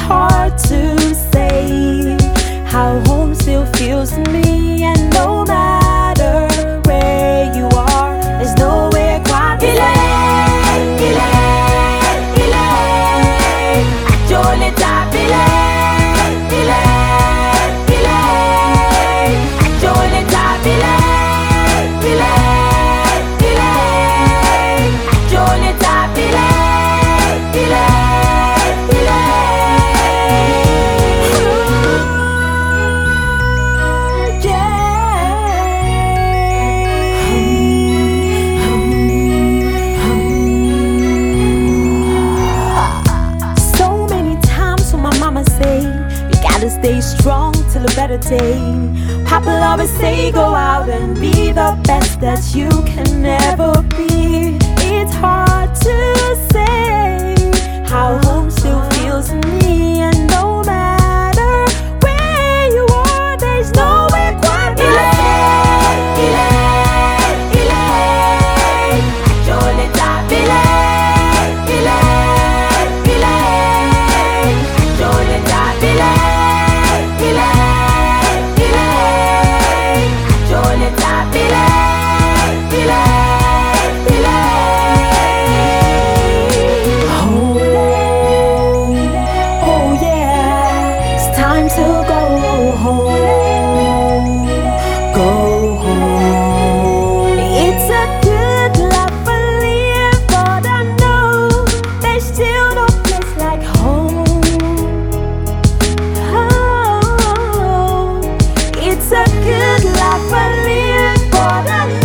hard to say how home still feels to me, and no matter where you are, there's nowhere quite the same. Stay strong till a better day. Papa always say go out and be the best that you can never be. It's hard to say how home still feels to me, and no matter where you are, there's nowhere quite the good life I live for the